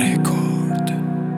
رکورد.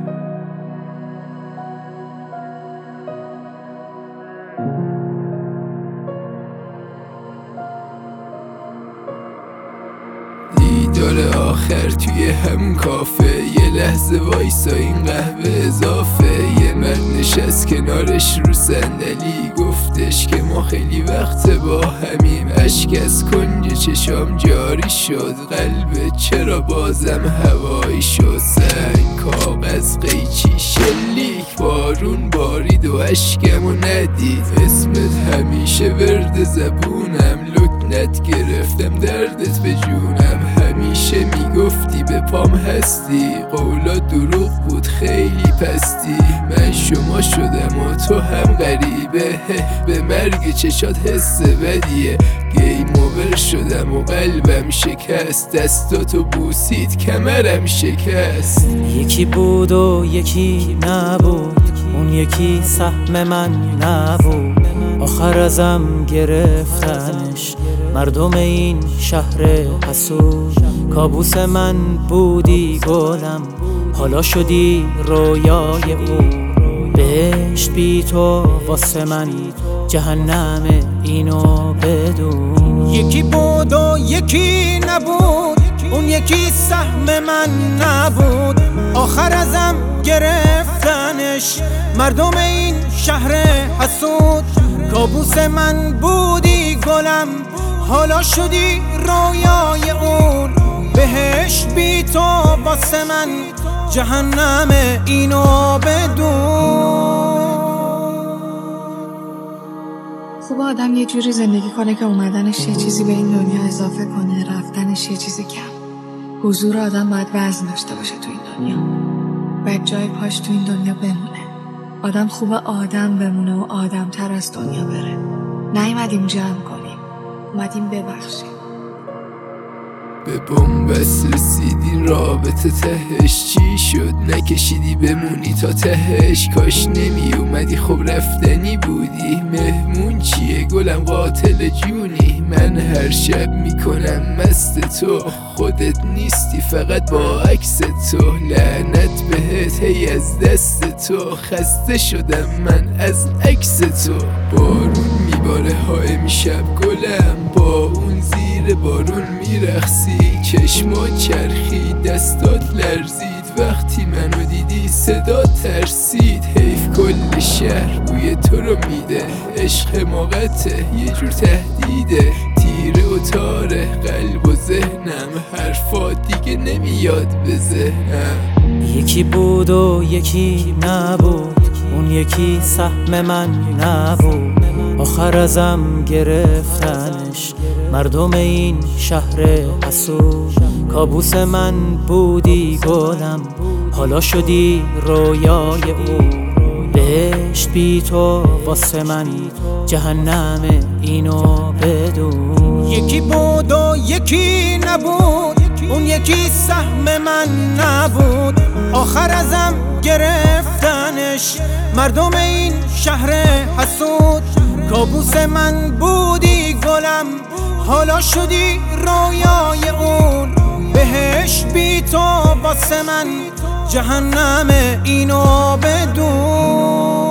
دیدار آخر توی همون کافه، یه لحظه وایسا این قهوه اضافه. یه مرد نشست کنارش رو صندلی، گفتش که ما خیلی وقت با همیم. اشک از کنج چشام جاری شد، قلبت چرا بازم هوایی شد. سنگ کاغذ قیچی شلیک، بارون بارید و اشکمو ندید. اسمت همیشه ورد زبونم، لکنت گرفتم دردت به جونم. همیشه میگفتی به پام هستی، قولا دروغ بود خیلی پستی. من شما شدم و تو هم غریبه، به مرگ چشات حس بدیه. گیم اوور شدم و قلبم شکست، دستاتو بوسید کمرم شکست. یکی بود و یکی نبود، اون یکی سهم من نبود. آخر ازم گرفتنش مردم این شهر حسود. کابوس من بودی گلم، حالا شدی رویای او. بهشت بی تو واسه من جهنم، اینو بدون. یکی بود و یکی نبود، اون یکی سهم من نبود. آخر ازم گرفتنش مردم این شهر حسود. کابوس من بودی گلم، حالا شدی رویای اون. بهشت بی تو واسه من جهنم، اینو بدون. خوب آدم یه جوری زندگی کنه که اومدنش یه چیزی به این دنیا اضافه کنه، رفتنش یه چیزی کم. حضور آدم باید وزن داشته باشه تو این دنیا، باید جای پاش تو این دنیا بمونه. آدم خوب آدم بمونه و آدم تر از دنیا بره. نیومدیم جمع کنیم، اومدیم ببخشیم. به بنبست رسیدی رابطه تهش چی شد؟ نکشیدی بمونی تا تهش. کاش نمی اومدی، خب رفتنی بودی. مهمون چیه گلم قاتل جونی. من هر شب میکنم مست تو، خودت نیستی فقط با عکس تو. لعنت بهت هی از دست تو، خسته شدم من از عکس تو. بارون میباره های میشب گلم، با اون زیر بارون میرخسی. چشما چرخید دستات لرزید، وقتی منو دیدی صدا ترسید. حیف کل شهر بوی تو رو میده، عشق موقته یه جور تهدیده. تیره و تاره قلب و ذهنم، حرفا دیگه نمیاد به ذهنم. یکی بود و یکی نبود، اون یکی سهم من نبود. آخر ازم گرفتنش مردم این شهر حسود. کابوس من بودی گلم، حالا شدی رویای او. بهشت بی تو واسه من جهنم، اینو بدون. یکی بود و یکی نبود، اون یکی سهم من نبود. آخر ازم گرفتنش مردم این شهر حسود. کابوس من بودی گلم، حالا شدی رویای اون. بهشت بی تو واسه من جهنم، اینو بدون.